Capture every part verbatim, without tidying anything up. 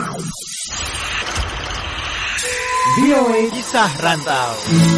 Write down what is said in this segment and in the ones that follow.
V O A Kisah Rantau.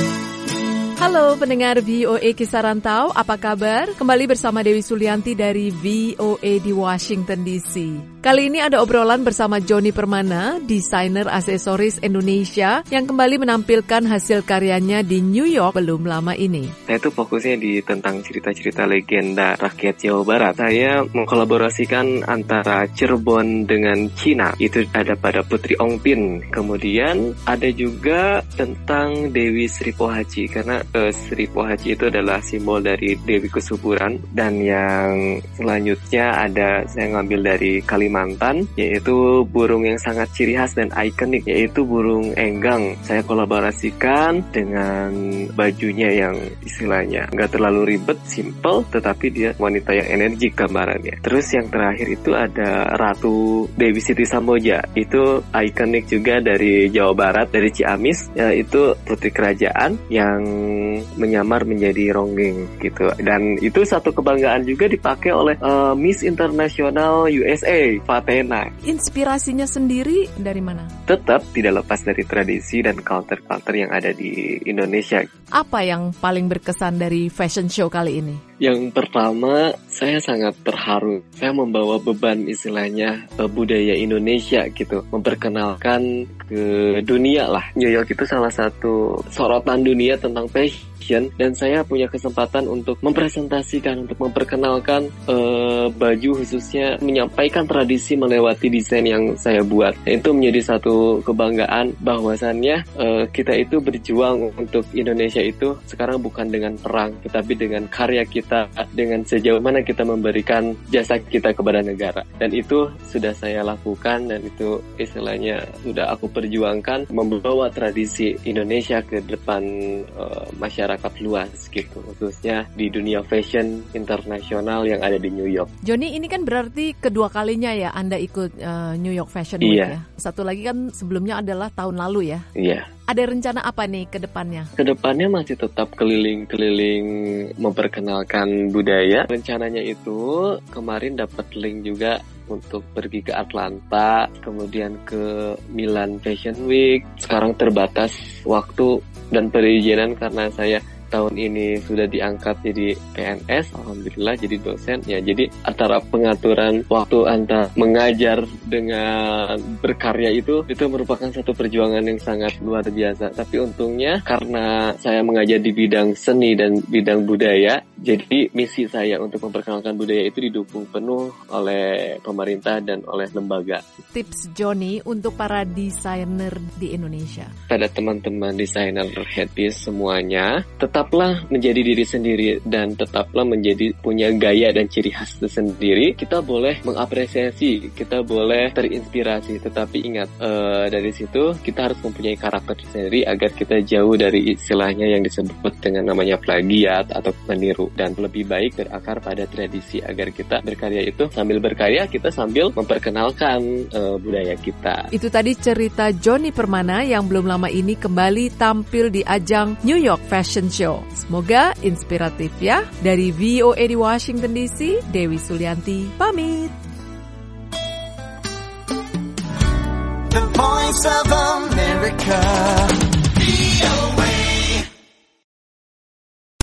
Halo pendengar V O A Kisah Rantau, apa kabar? Kembali bersama Dewi Sulianti dari V O A di Washington D C. Kali ini ada obrolan bersama Johnny Permana, desainer aksesoris Indonesia yang kembali menampilkan hasil karyanya di New York belum lama ini. Saya itu fokusnya di tentang cerita-cerita legenda rakyat Jawa Barat. Saya mengkolaborasikan antara Cirebon dengan Cina. Itu ada pada Putri Ongpin. Kemudian ada juga tentang Dewi Sri Pohaci, karena uh, Sri Pohaci itu adalah simbol dari Dewi Kesuburan. Dan yang selanjutnya ada saya ngambil dari Kalimantan, yaitu burung yang sangat ciri khas dan ikonik, yaitu burung enggang. Saya kolaborasikan dengan bajunya yang istilahnya nggak terlalu ribet, simple, tetapi dia wanita yang energik gambarannya. Terus yang terakhir itu ada Ratu Dewi Siti Samboja, itu ikonik juga dari Jawa Barat, dari Ciamis, yaitu putri kerajaan yang menyamar menjadi ronggeng gitu. Dan itu satu kebanggaan juga dipakai oleh uh, Miss International U S A, Fatena. Inspirasinya sendiri dari mana? Tetap tidak lepas dari tradisi dan culture-culture yang ada di Indonesia. Apa yang paling berkesan dari fashion show kali ini? Yang pertama, saya sangat terharu. Saya membawa beban istilahnya uh, budaya Indonesia gitu, memperkenalkan ke dunia lah. New York itu salah satu sorotan dunia tentang fashion, dan saya punya kesempatan untuk mempresentasikan, untuk memperkenalkan uh, baju, khususnya menyampaikan tradisi melewati desain yang saya buat. Itu menjadi satu kebanggaan bahwasannya uh, kita itu berjuang untuk Indonesia itu sekarang bukan dengan perang, tetapi dengan karya kita, dengan sejauh mana kita memberikan jasa kita kepada negara. Dan itu sudah saya lakukan, dan itu istilahnya sudah aku perjuangkan, membawa tradisi Indonesia ke depan uh, masyarakat luas gitu, khususnya di dunia fashion internasional yang ada di New York. Johnny, ini kan berarti kedua kalinya ya Anda ikut uh, New York Fashion Week. Iya. Ya? Satu lagi kan sebelumnya adalah tahun lalu ya? Iya. Ada rencana apa nih ke depannya? Ke depannya masih tetap keliling-keliling memperkenalkan budaya. Rencananya itu kemarin dapat link juga untuk pergi ke Atlanta, kemudian ke Milan Fashion Week. Sekarang terbatas waktu dan perizinan karena saya tahun ini sudah diangkat jadi P N S, alhamdulillah jadi dosen. Ya, jadi antara pengaturan waktu antara mengajar dengan berkarya itu itu merupakan satu perjuangan yang sangat luar biasa. Tapi untungnya karena saya mengajar di bidang seni dan bidang budaya, jadi misi saya untuk memperkenalkan budaya itu didukung penuh oleh pemerintah dan oleh lembaga. Tips Johnny untuk para desainer di Indonesia. Pada teman-teman desainer headpiece semuanya, tetaplah menjadi diri sendiri dan tetaplah menjadi punya gaya dan ciri khas tersendiri. Kita boleh mengapresiasi, kita boleh terinspirasi, tetapi ingat uh, dari situ kita harus mempunyai karakter sendiri agar kita jauh dari istilahnya yang disebut dengan namanya plagiat atau meniru, dan lebih baik berakar pada tradisi agar kita berkarya itu sambil berkarya kita sambil memperkenalkan uh, budaya kita. Itu tadi cerita Johnny Permana yang belum lama ini kembali tampil di ajang New York Fashion Show. Semoga inspiratif ya. Dari V O A di Washington D C, Dewi Sulianti pamit. The Voice of America.